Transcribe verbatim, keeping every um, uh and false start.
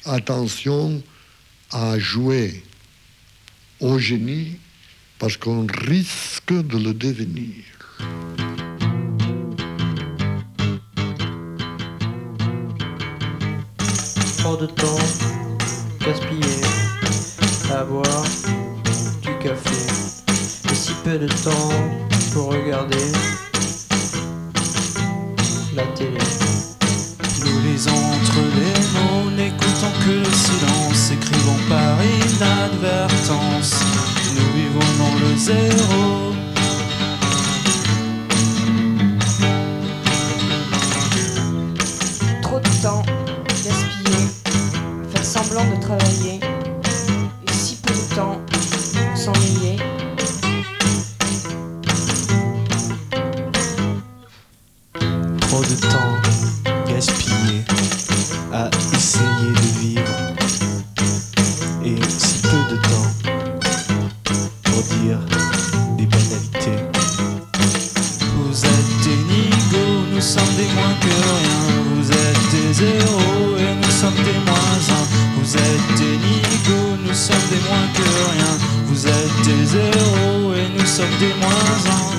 attention à jouer au génie parce qu'on risque de le devenir. Trop de temps gaspillé à boire du café et si peu de temps pour regarder la télé. Nous lisons entre les mots, n'écoutons que le silence, écrivons par inadvertance. Nous vivons dans le zéro. Trop de temps gaspillé à faire semblant de travailler et si peu de temps pour s'ennuyer. Trop de temps gaspillé à essayer de vivre et si peu de temps pour dire des banalités. Vous êtes des nigauds, nous sommes des moins que rien. Vous êtes des zéros et nous sommes des moins un. Vous êtes des nigauds, nous sommes des moins que rien. Vous êtes des zéros et nous sommes des moins un.